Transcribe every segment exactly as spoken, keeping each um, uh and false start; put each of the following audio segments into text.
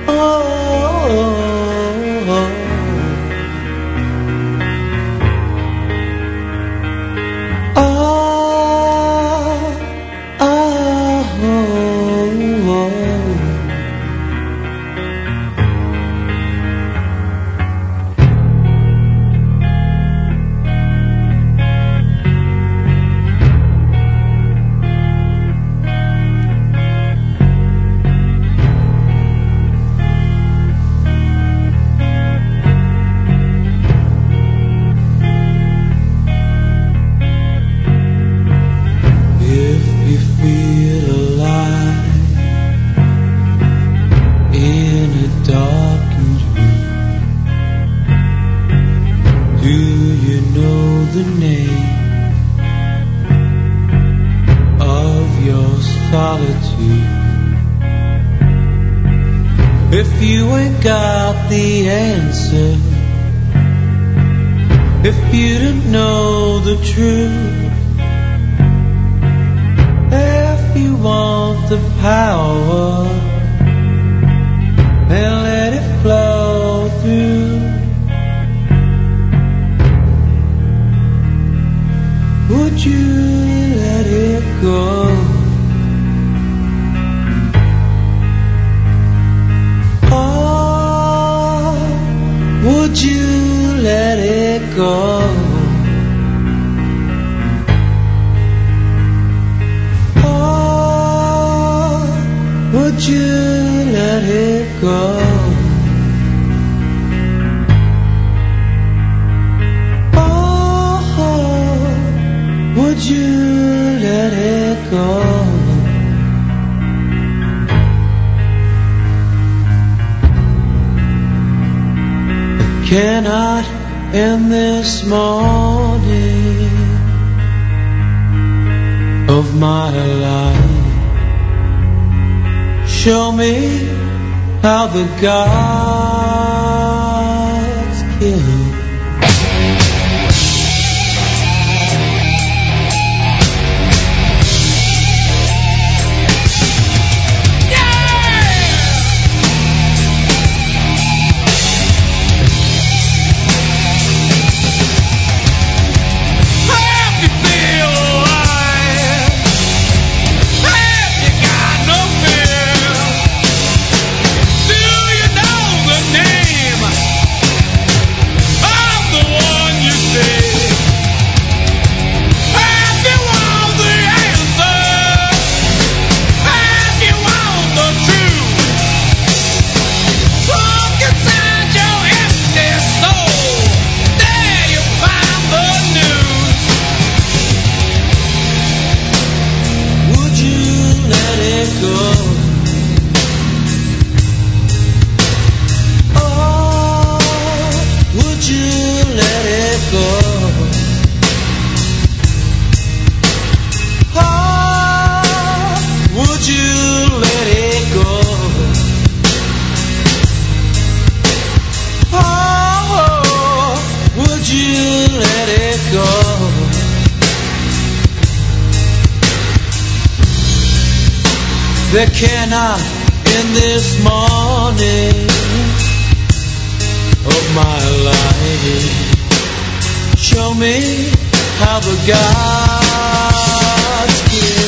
If you ain't got the answer, if you don't know the truth, if you want the power, then let it flow through. Would you let it go? Would you let it go? Oh, would you let it go? Oh, would you let it go? Cannot end this morning of my life. Show me how the gods kill. There cannot in this morning of my life. Show me how the gods kill.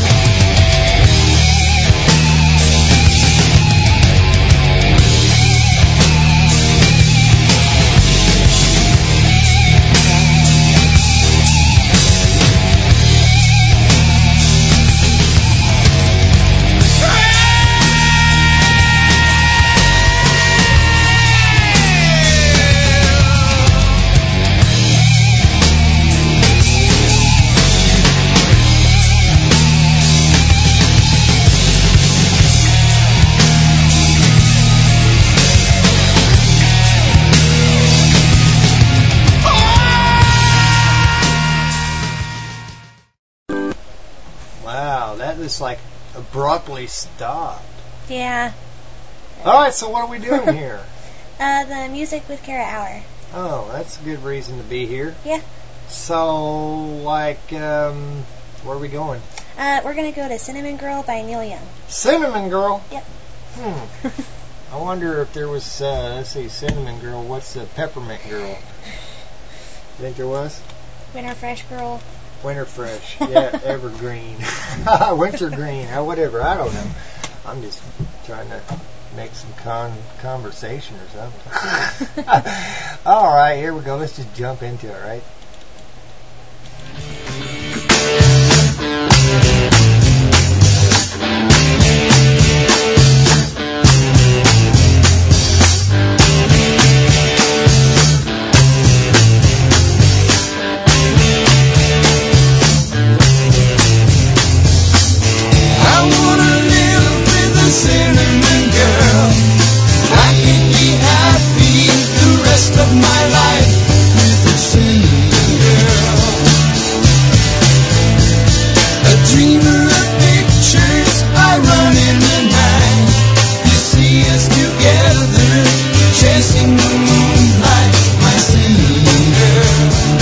This like abruptly stopped. Yeah. Alright, so what are we doing here? Uh, the Music with Kara Hour. Oh, that's a good reason to be here. Yeah. So, like, um, where are we going? Uh, we're going to go to Cinnamon Girl by Neil Young. Cinnamon Girl? Yep. Hmm. I wonder if there was, uh, let's see, Cinnamon Girl. What's the Peppermint Girl? Think there was? Winter Fresh Girl. Winter Fresh. Yeah, Evergreen. Winter Green. Or whatever. I don't know. I'm just trying to make some con- conversation or something. All right, here we go. Let's just jump into it, right? Of my life with a singing girl, a dreamer of pictures. I run in the night. You see us together, chasing the moonlight, my singing girl.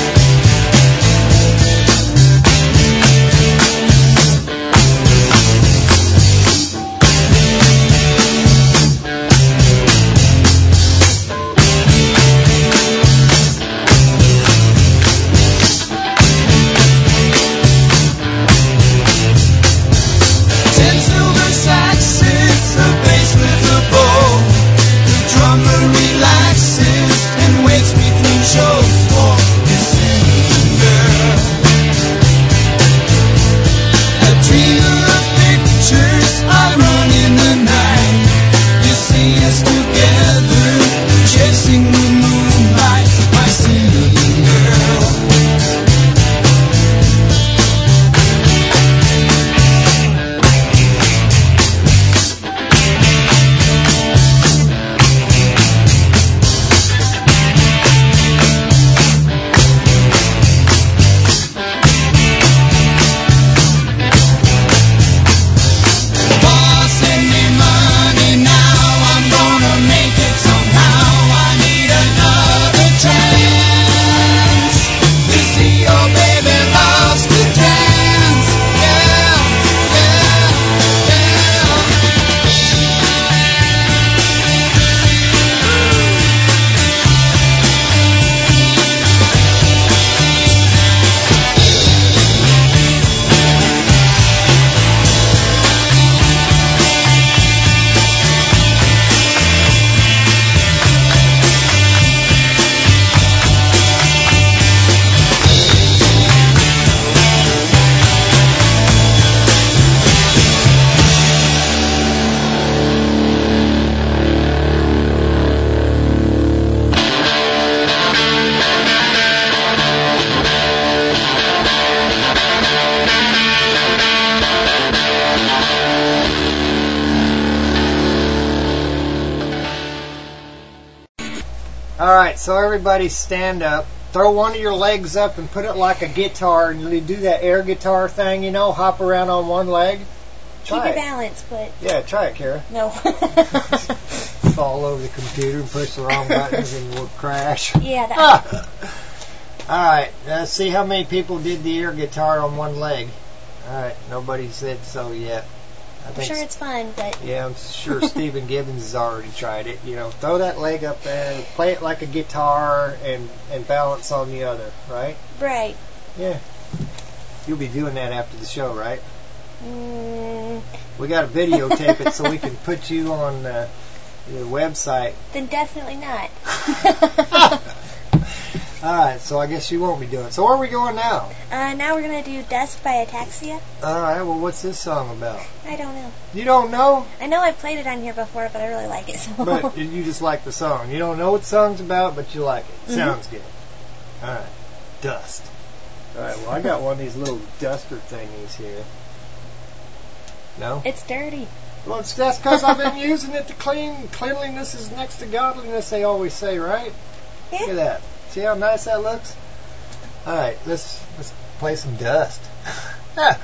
Alright, so everybody stand up. Throw one of your legs up and put it like a guitar. And you do that air guitar thing, you know, hop around on one leg. Try Keep your it. balance, but... Yeah, try it, Kara. No. Fall over the computer and push the wrong buttons and we'll crash. Yeah, that... Ah. Alright, let's see how many people did the air guitar on one leg. Alright, nobody said so yet. I I'm think sure it's fun, but... Yeah, I'm sure Stephen Gibbons has already tried it. You know, throw that leg up there, play it like a guitar, and, and balance on the other, right? Right. Yeah. You'll be doing that after the show, right? Mm, We got to videotape it so we can put you on uh, the website. then definitely not. Alright, so I guess you won't be doing it. So where are we going now? Uh, now we're going to do Dust by Ataxia. Alright, well, what's this song about? I don't know. You don't know? I know I've played it on here before, but I really like it. So. But you just like the song. You don't know what the song's about, but you like it. Mm-hmm. Sounds good. Alright, Dust. Alright, well, I got one of these little duster thingies here. No? It's dirty. Well, it's, that's because I've been using it to clean. Cleanliness is next to godliness, they always say, right? Yeah. Look at that. See how nice that looks? Alright, let's let's play some Dust. Ah.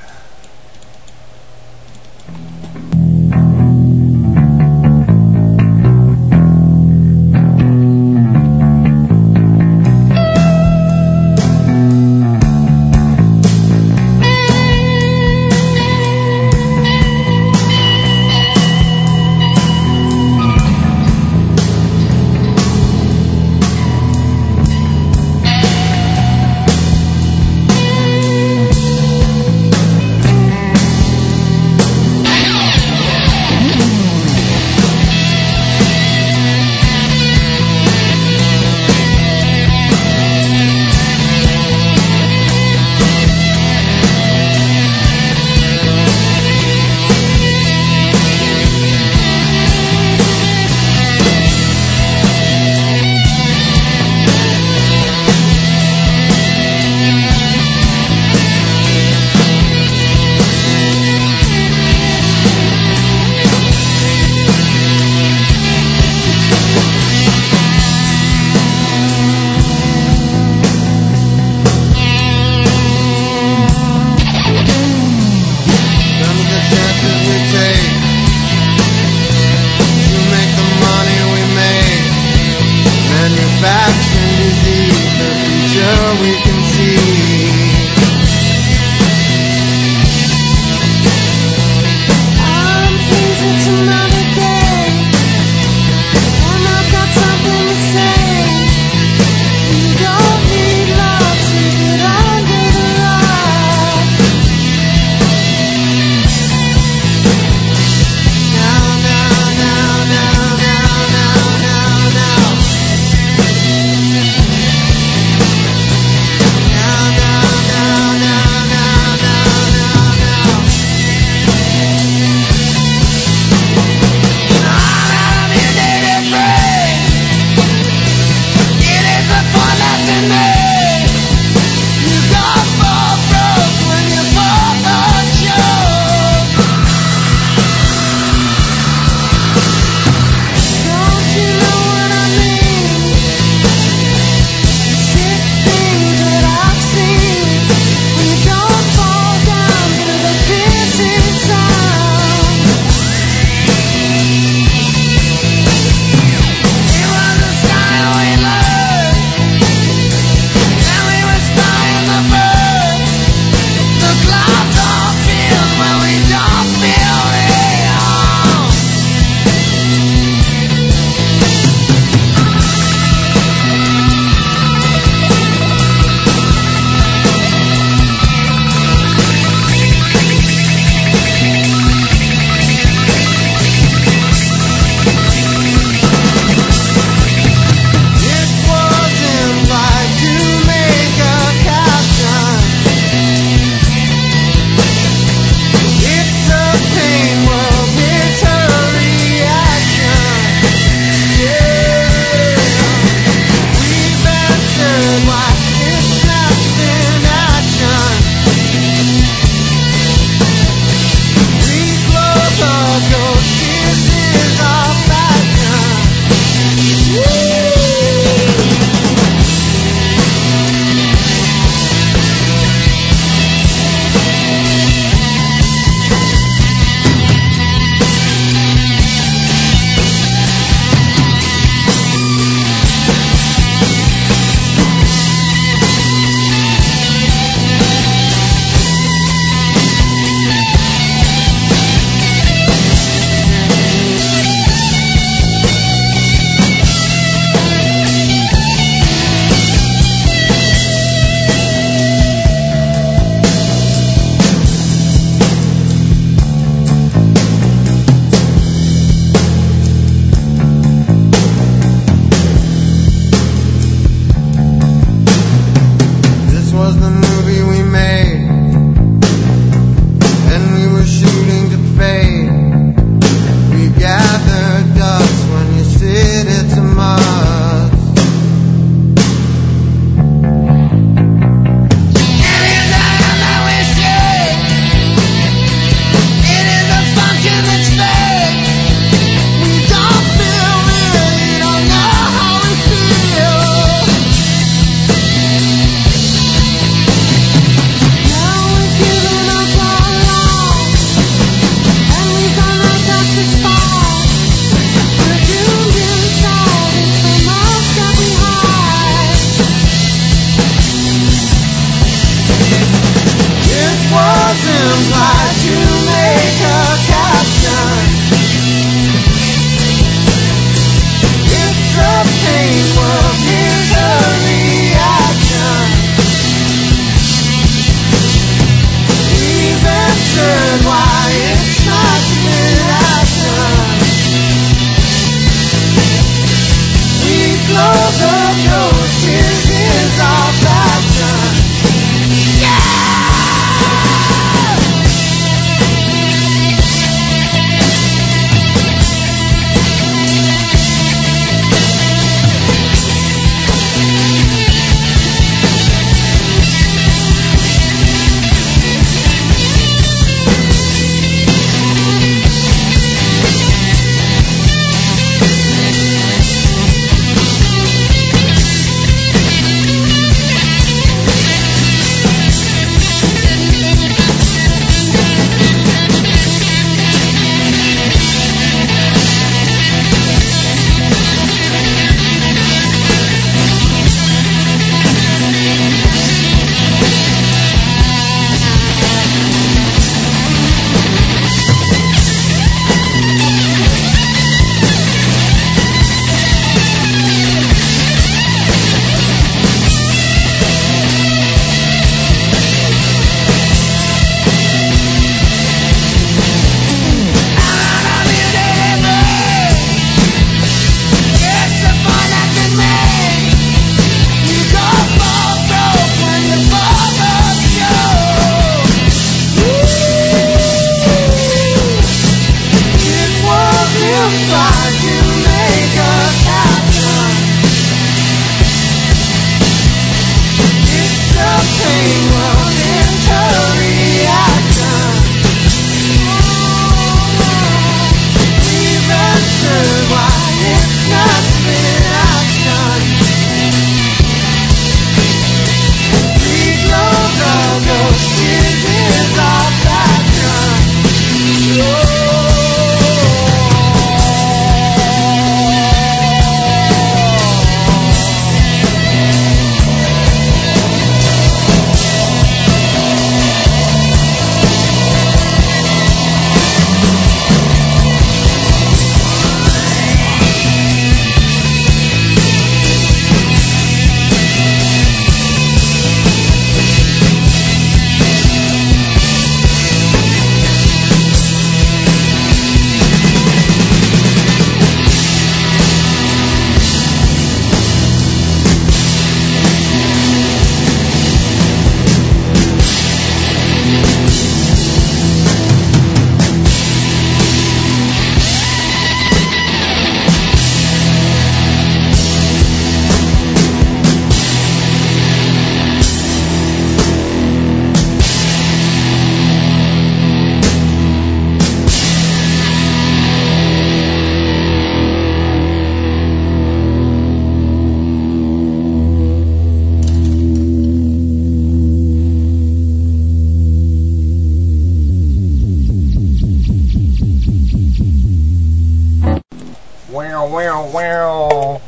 wow, wow, wow.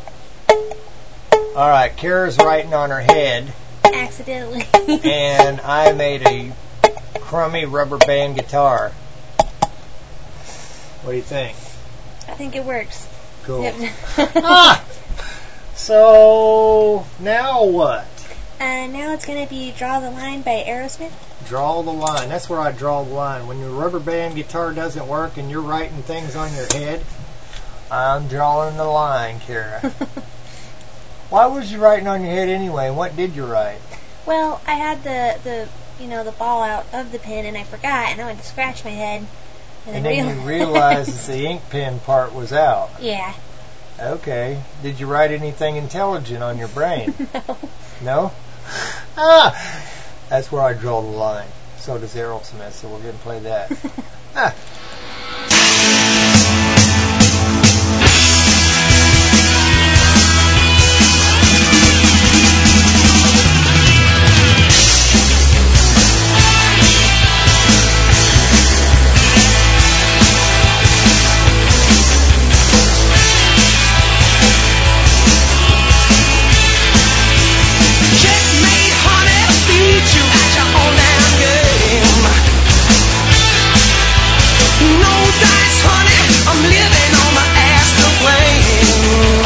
All right, Kara's writing on her head, Accidentally. and I made a crummy rubber band guitar. What do you think? I think it works. Cool. Yep. ah! So, now what? Uh, now it's going to be Draw the Line by Aerosmith. Draw the line. That's where I draw the line. When your rubber band guitar doesn't work and you're writing things on your head, I'm drawing the line, Kara. Why was you writing on your head anyway? What did you write? Well, I had the, the you know, the ball out of the pen and I forgot and I went to scratch my head. And, And I then real- you realized that the ink pen part was out. Yeah. Okay. Did you write anything intelligent on your brain? No. No? Ah! That's where I draw the line. So does Aerosmith, so we're going to play that. ah. Checkmate, honey, beat you at your own damn game. No dice, honey, I'm living on the ass to blame.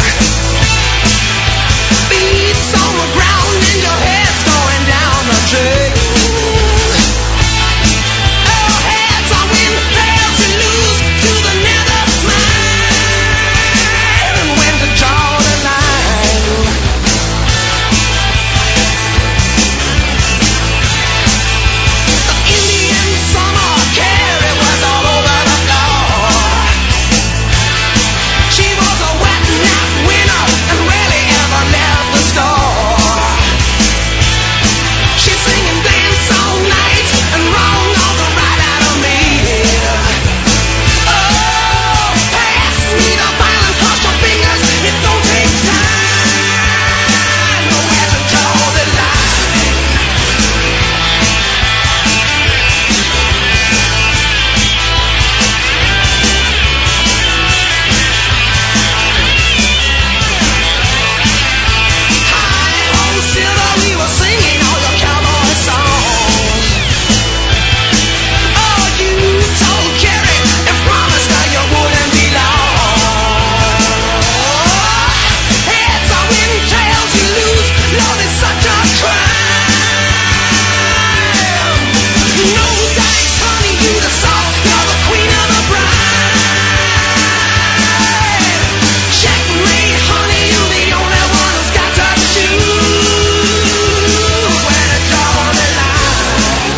Feet's on the ground and your head's going down the drain. Oh, heads I win, tails you lose, to the nether's mine. When to draw the line. Indian summer, Carrie was all over the floor. She was a wet nap winner and rarely ever left the store. She's singing dance all night and wrong all the right out of me. Oh, pass me the violin, cross your fingers, it don't take time. Nowhere to draw the line. High on silver, we were singing all your cowboy songs. Oh, you told Carrie and promised her you wouldn't be long. Heads I win, tails you lose. Love is such a crime. No dice, honey, you the soft, you're the queen of the bride. Checkmate, honey, you the only one who's got to choose where to draw the line.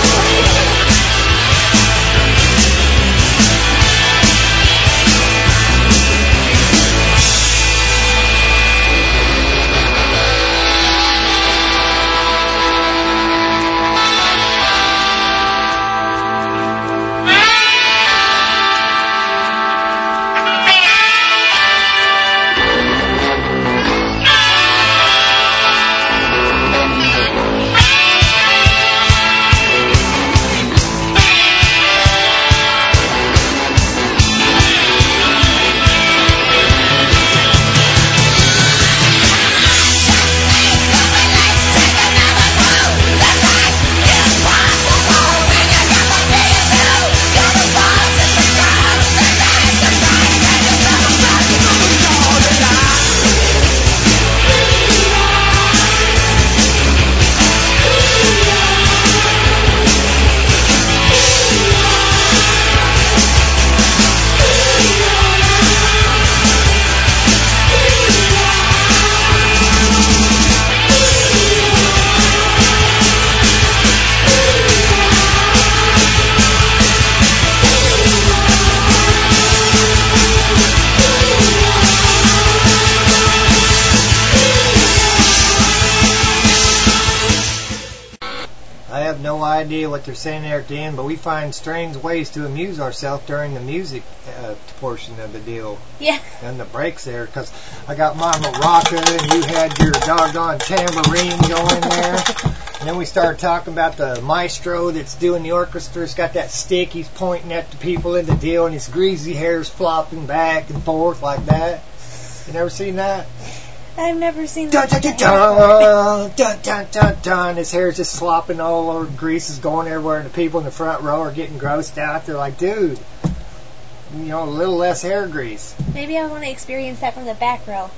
I have no idea what they're saying there at the end, but we find strange ways to amuse ourselves during the music uh, portion of the deal. Yeah. And the breaks there, because I got my maraca and you had your doggone tambourine going there. And then we started talking about the maestro that's doing the orchestra. He's got that stick. He's pointing at the people in the deal, and his greasy hair's flopping back and forth like that. You never seen that? I've never seen Dun, that. dun, dun, dun, dun, dun, dun, dun. His hair's just slopping all over. Grease is going everywhere, and the people in the front row are getting grossed out. They're like, dude, you know, a little less hair grease. Maybe I want to experience that from the back row.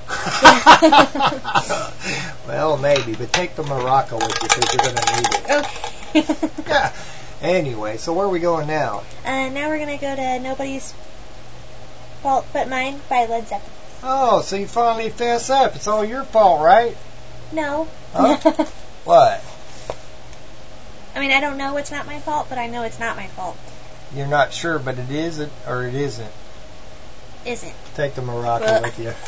Well, maybe, but take the Morocco with you because you're going to need it. Okay. Yeah. Anyway, so where are we going now? Uh, now we're going to go to Nobody's Fault But Mine by Led Zeppelin. Oh, so you finally fess up. It's all your fault, right? No. Huh? What? I mean, I don't know it's not my fault, but I know it's not my fault. You're not sure, but it is it or it isn't. Isn't. Take the Morocco Well. with you.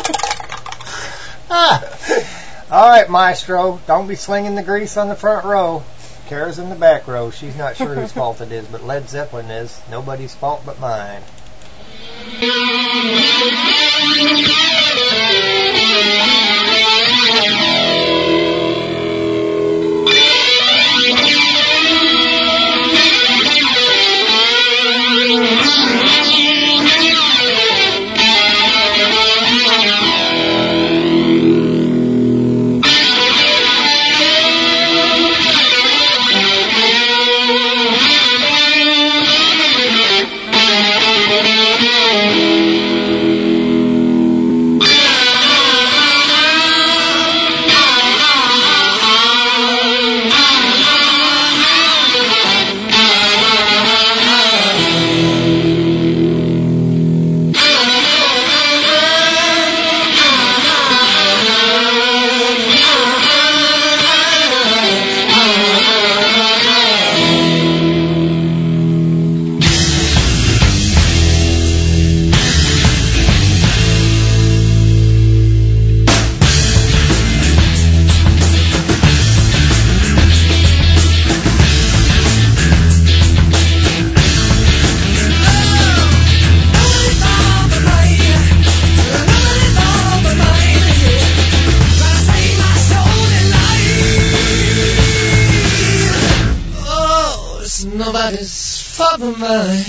Ah. All right, Maestro. Don't be slinging the grease on the front row. Kara's in the back row. She's not sure whose fault it is, but Led Zeppelin is. Nobody's fault but mine. Nobody's fault but mine.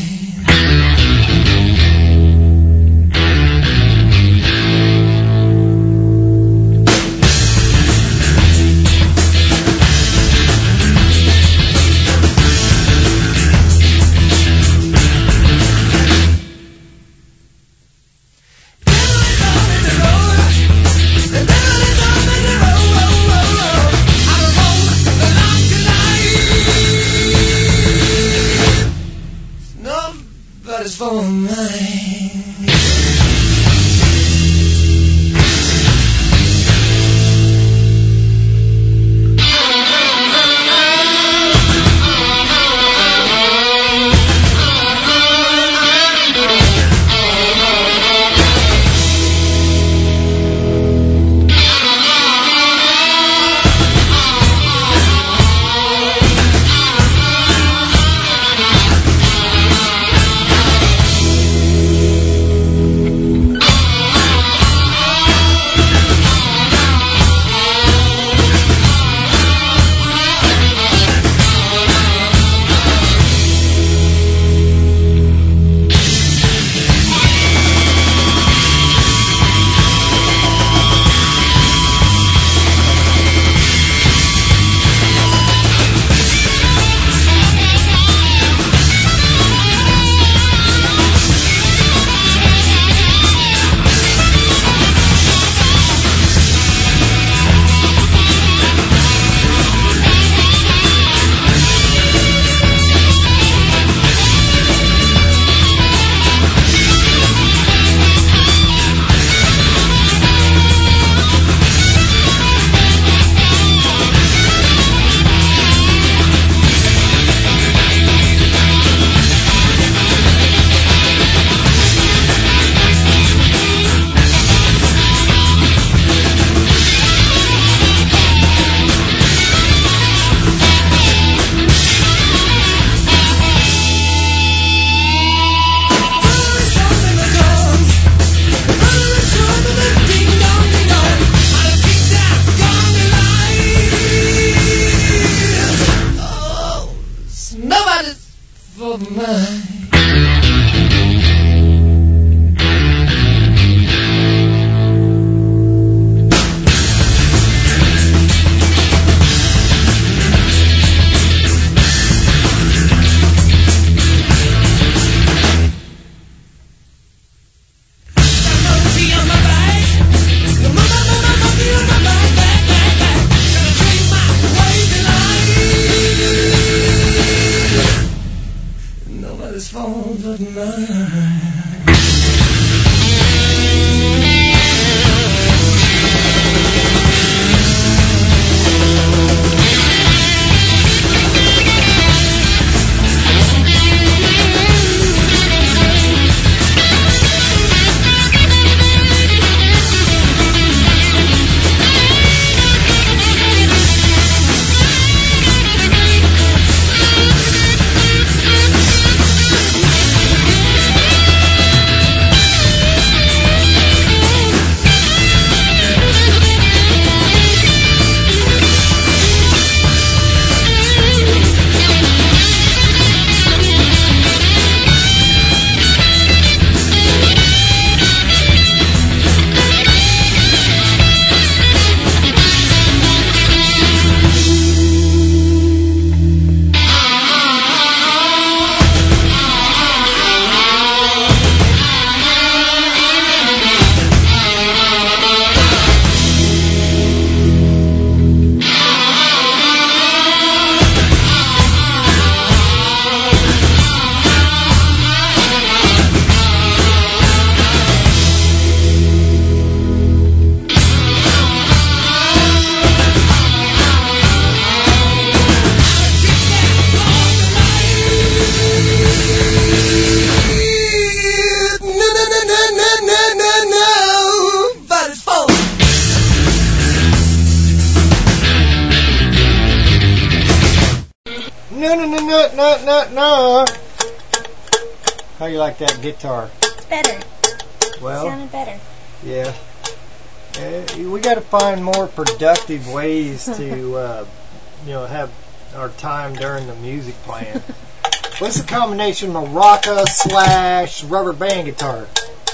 Nobody's fault but mine. no. How you like that guitar? It's better. Well, Sounded better. yeah. Uh, we got to find more productive ways to, uh, you know, have our time during the music playing. What's the combination of maraca slash rubber band guitar?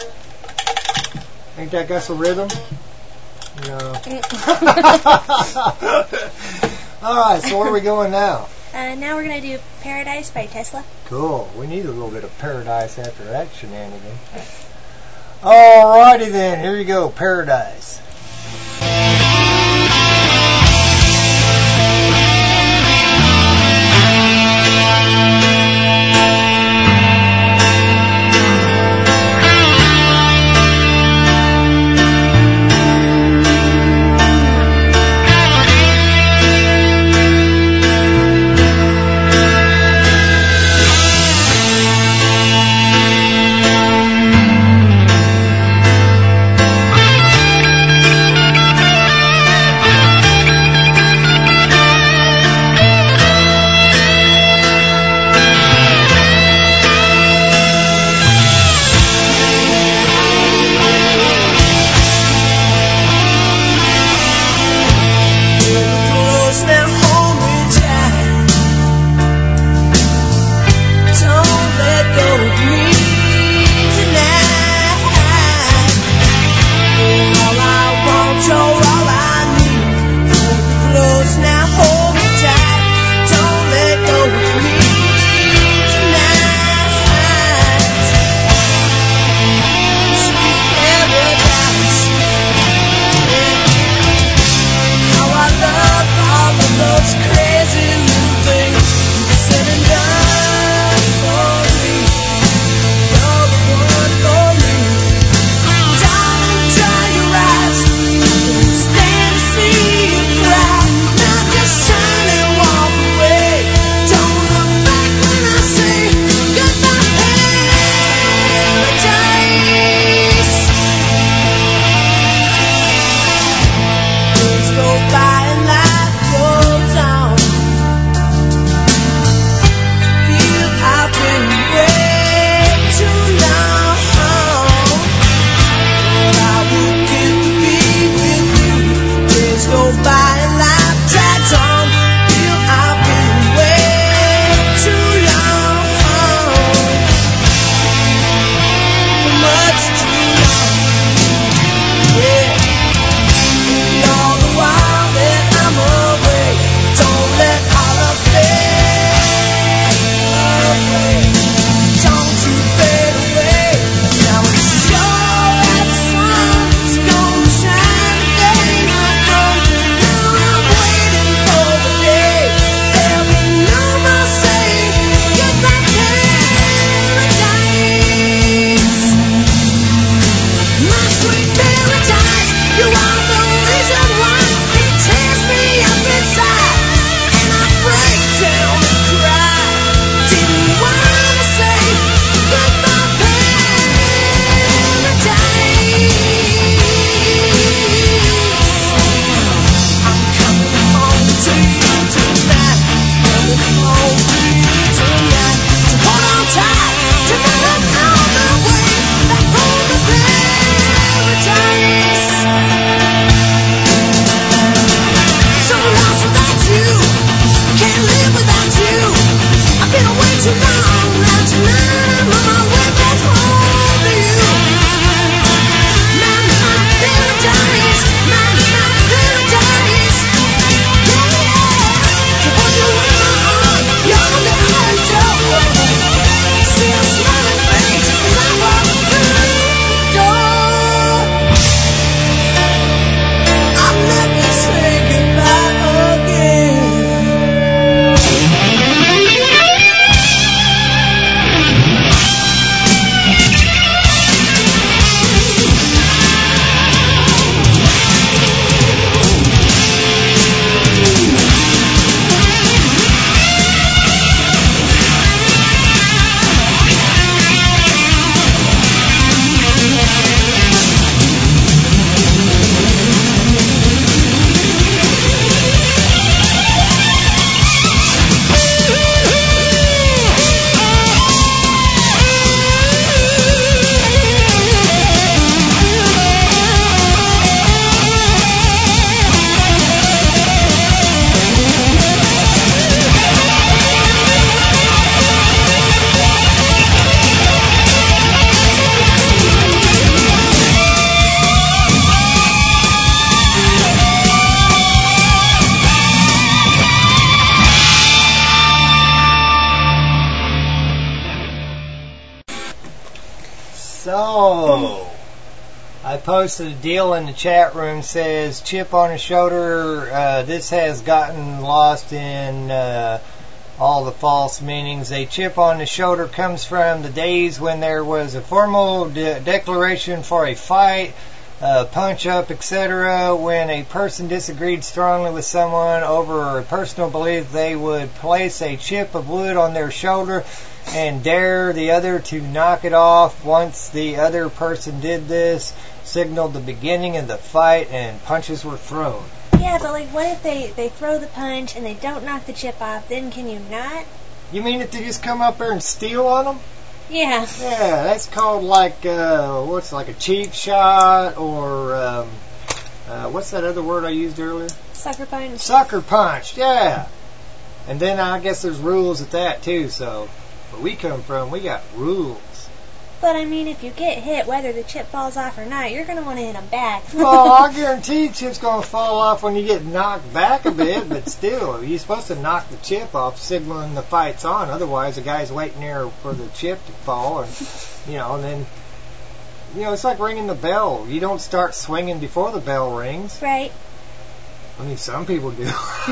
Ain't that got some rhythm? No. All right, so where are we going now? Uh, now we're going to do Paradise by Tesla. Cool. We need a little bit of Paradise after that shenanigan. All righty then. Here you go, Paradise. Thank So, I posted a deal in the chat room, says chip on the shoulder. Uh, this has gotten lost in uh, all the false meanings. A chip on the shoulder comes from the days when there was a formal de- declaration for a fight, uh, punch up, et cetera. When a person disagreed strongly with someone over a personal belief, they would place a chip of wood on their shoulder and dare the other to knock it off. Once the other person did this, signaled the beginning of the fight, and punches were thrown. Yeah, but like, what if they, they throw the punch and they don't knock the chip off? Then can you not? You mean if they just come up there and steal on them? Yeah. Yeah, that's called like, uh, what's like a cheap shot, or, um, uh, what's that other word I used earlier? Sucker punch. Sucker punch, yeah. And then I guess there's rules at that too, so where we come from, we got rules. But I mean, if you get hit, whether the chip falls off or not, you're going to want to hit them back. Well, I guarantee the chip's going to fall off when you get knocked back a bit, but still, you're supposed to knock the chip off, signaling the fight's on. Otherwise, the guy's waiting there for the chip to fall, and, you know, and then, you know, it's like ringing the bell. You don't start swinging before the bell rings. Right. I mean, some people do.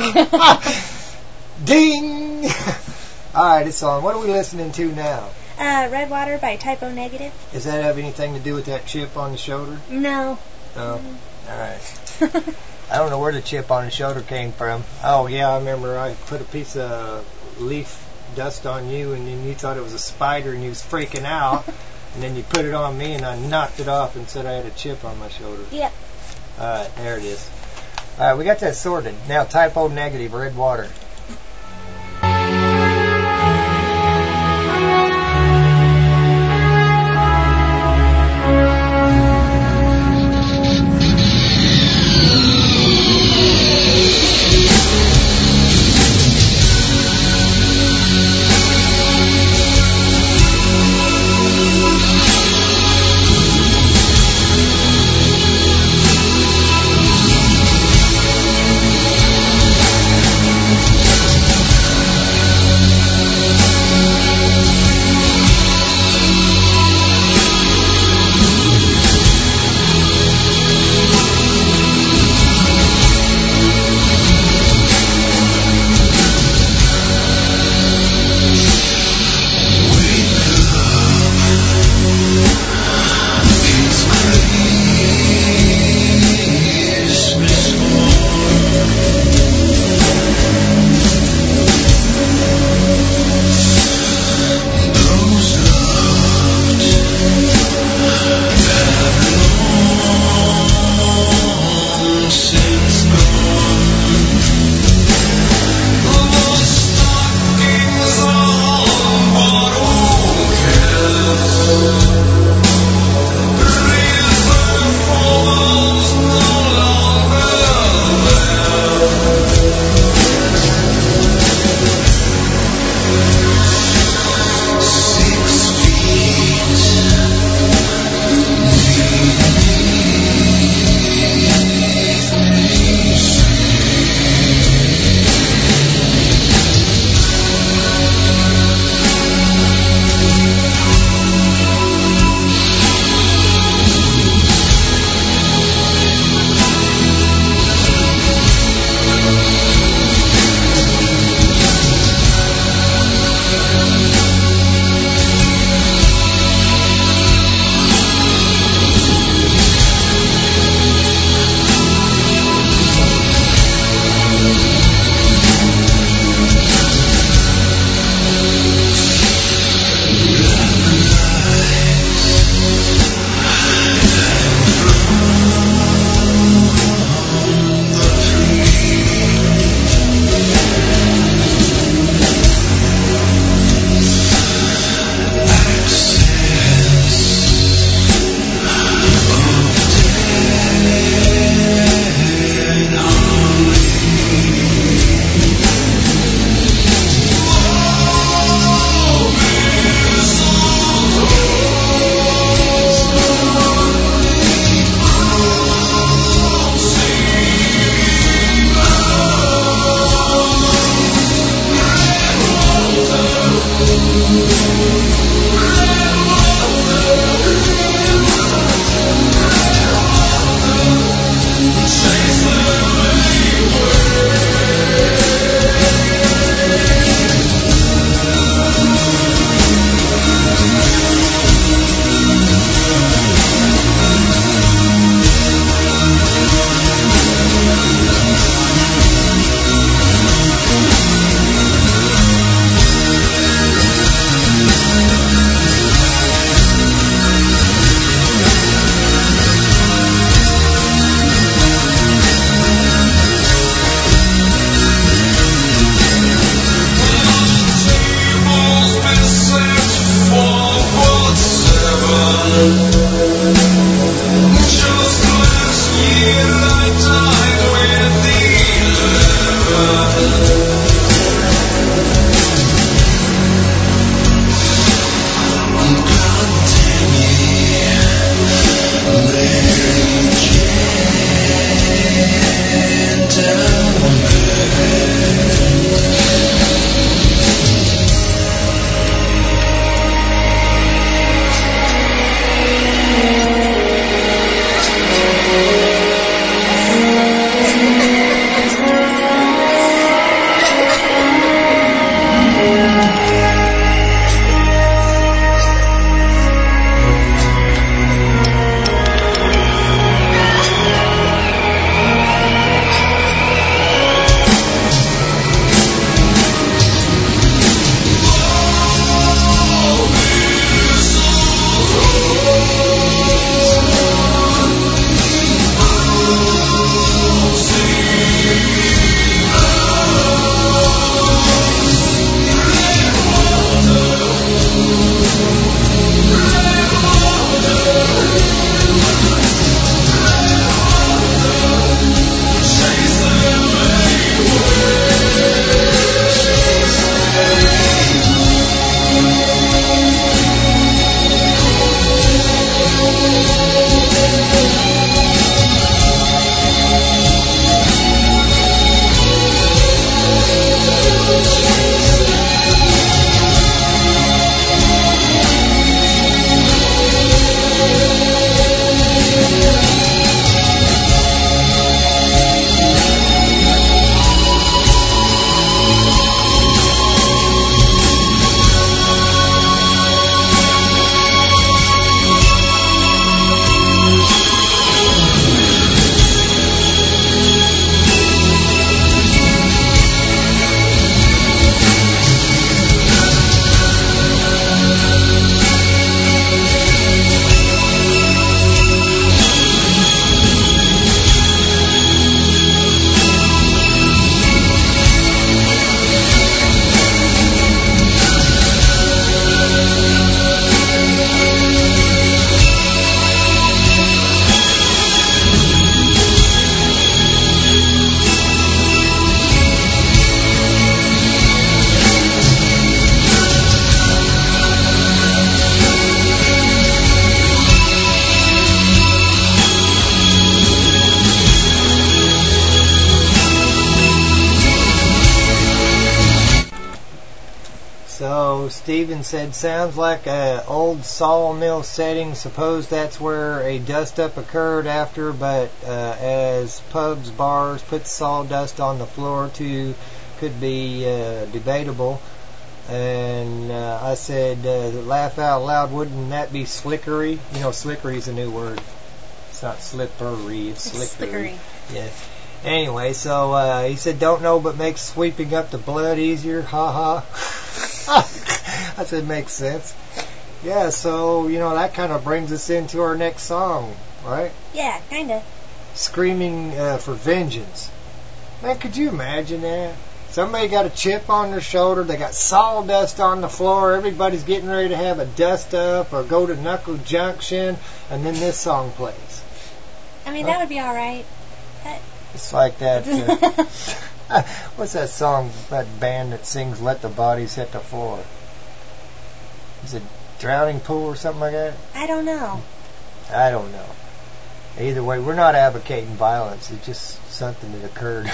Ding! All right, it's on. What are we listening to now? Uh, Red Water by Typo Negative. Does that have anything to do with that chip on the shoulder? No. No? All right. I don't know where the chip on the shoulder came from. Oh, yeah, I remember I put a piece of leaf dust on you, and then you thought it was a spider, and you was freaking out. And then you put it on me, and I knocked it off and said I had a chip on my shoulder. Yep. All right, there it is. All right, we got that sorted. Now, Typo Negative, Red Water. Thank Just last year I died with So Stephen said, sounds like a old sawmill setting. Suppose that's where a dust-up occurred after, but uh, as pubs, bars put sawdust on the floor too, could be uh, debatable. And uh, I said, uh, laugh out loud, wouldn't that be slickery? You know, slickery is a new word. It's not slippery, it's slickery. Slickery. Yeah. Anyway, so uh, he said, don't know, but makes sweeping up the blood easier. Ha ha. I said, makes sense. Yeah, so, you know, that kind of brings us into our next song, right? Yeah, kinda. Screaming uh, for vengeance. Man, could you imagine that? Somebody got a chip on their shoulder, they got sawdust on the floor, everybody's getting ready to have a dust up or go to Knuckle Junction, and then this song plays. I mean, Huh? that would be alright. That... It's like that. Uh, what's that song, that band that sings Let the Bodies Hit the Floor? Is it Drowning Pool or something like that? I don't know. I don't know. Either way, we're not advocating violence. It's just something that occurred.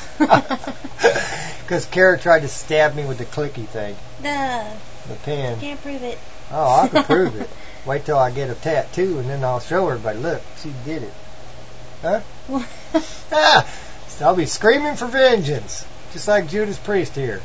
Because Kara tried to stab me with the clicky thing. Duh. The pen. Can't prove it. Oh, I can prove it. Wait till I get a tattoo and then I'll show everybody. Look, she did it. Huh? Ah, so I'll be screaming for vengeance. Just like Judas Priest here.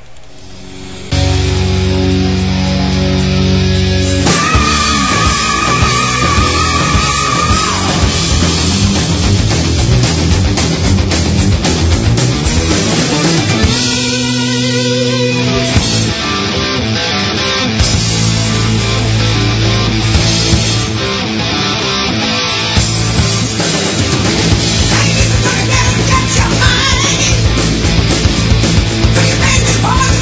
Get your money. Do you make this party?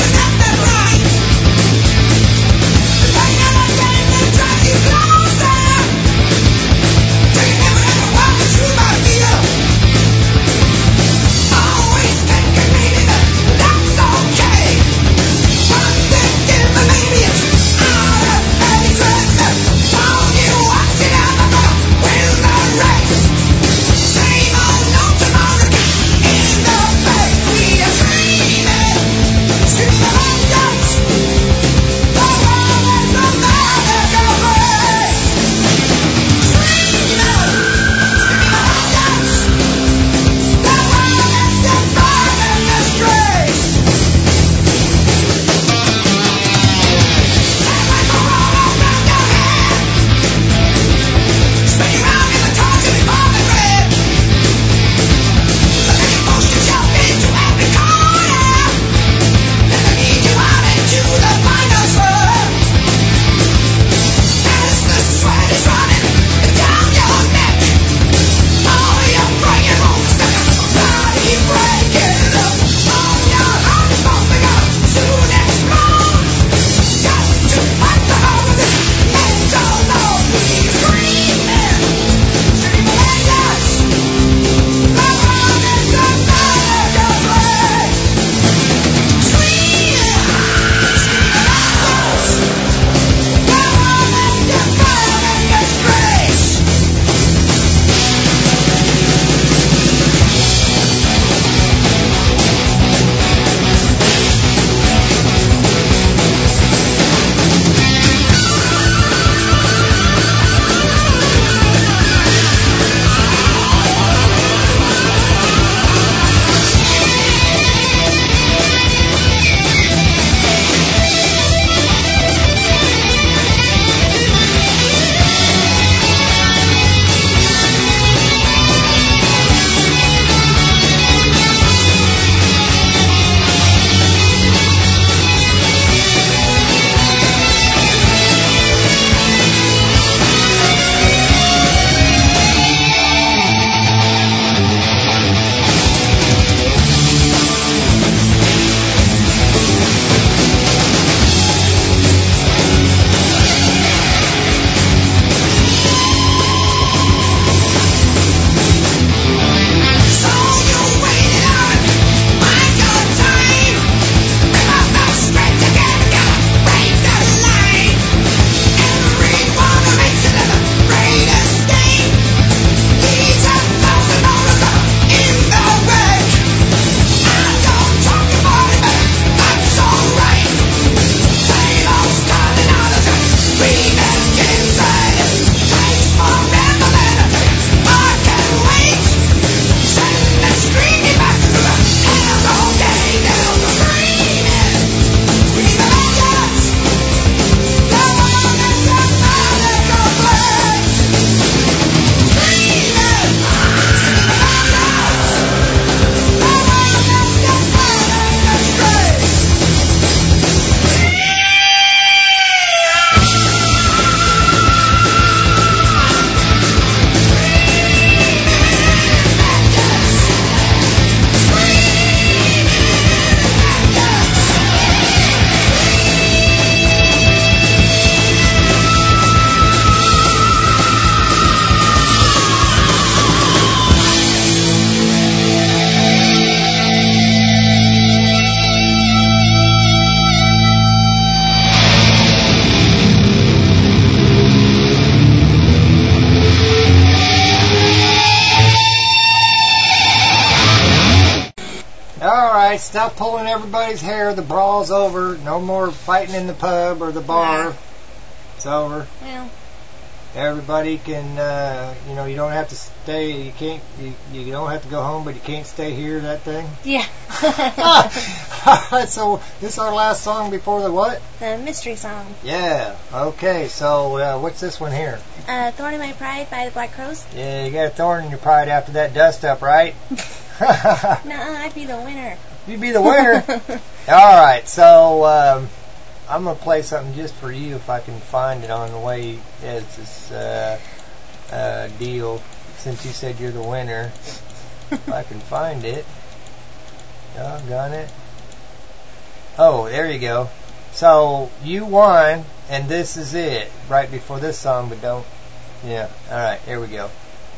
right, stop pulling everybody's hair. The brawl's over. No more fighting in the pub or the bar. Nah. It's over. Well, Everybody can, uh, you know, you don't have to stay. You can't. You, you don't have to go home, but you can't stay here. That thing. yeah. All right. So this is our last song before the what? The mystery song. Yeah. Okay. So uh, what's this one here? Uh, Thorn in My Pride by the Black Crowes. Yeah, you got a thorn in your pride after that dust up, right? Nuh-uh, I'd be the winner. You'd be the winner. All right, so um, I'm gonna play something just for you if I can find it on the way as this uh, uh, deal. Since you said you're the winner, if I can find it. Doggone it. Oh, there you go. So you won, and this is it. Right before this song, but don't. Yeah. All right. Here we go.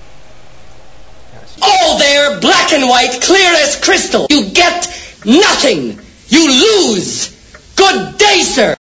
All there, black and white, clear as crystal. You get nothing. You lose. Good day, sir.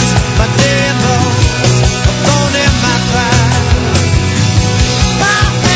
My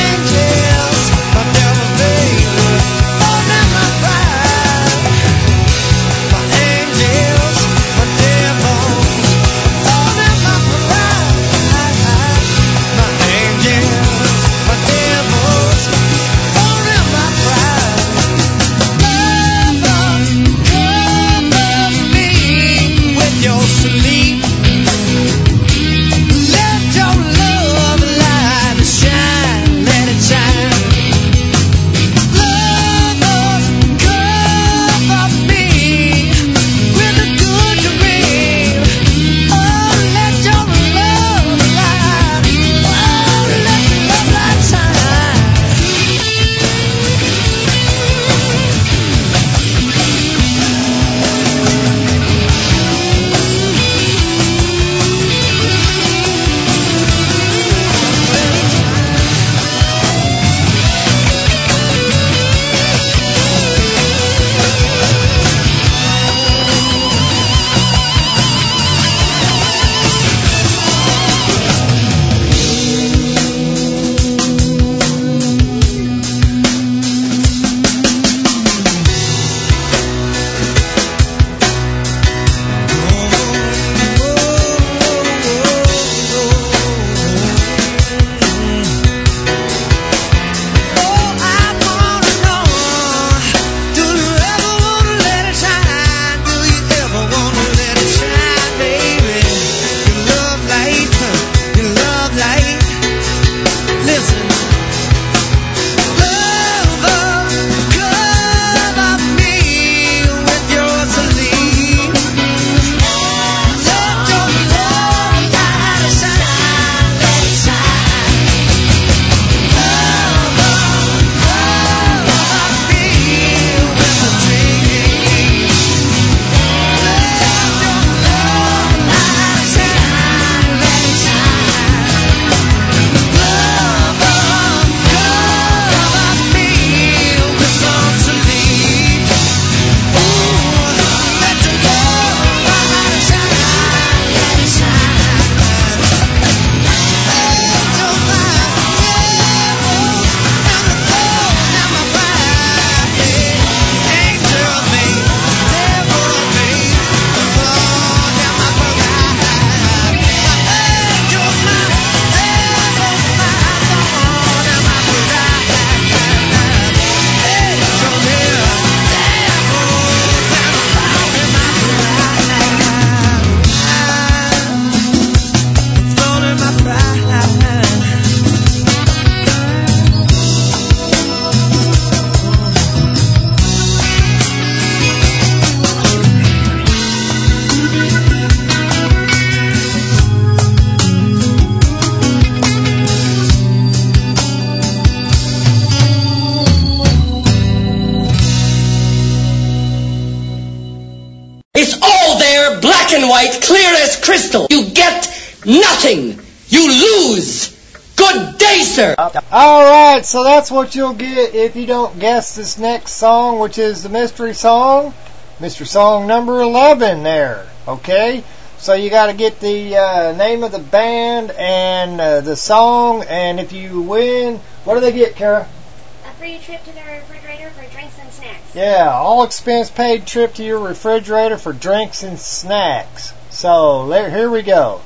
black and white, clear as crystal. You get nothing. You lose. Good day, sir. Alright, so that's what you'll get if you don't guess this next song, which is the mystery song. Mystery song number eleven there. Okay? So you got to get the uh, name of the band and uh, the song, and if you win, what do they get, Kara? A free trip to the refrigerator for drinks and snacks. Yeah, all expense paid trip to your refrigerator for drinks and snacks. So there, here we go.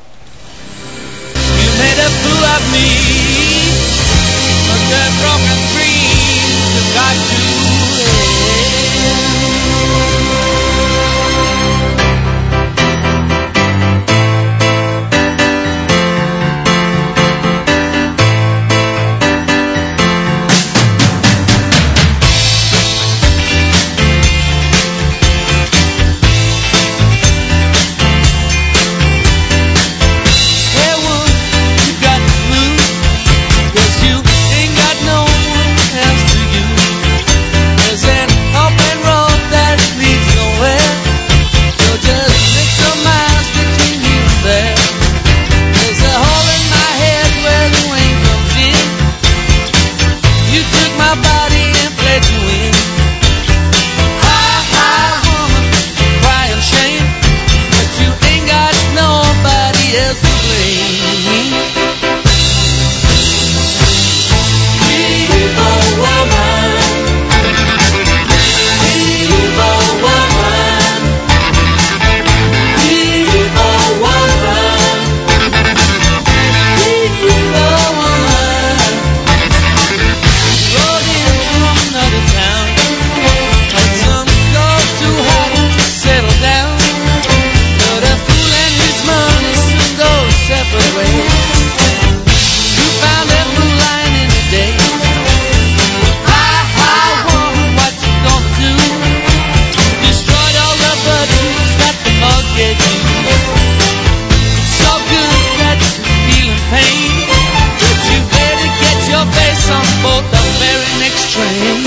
You made a fool of me, but the broken dreams have got to end. Train.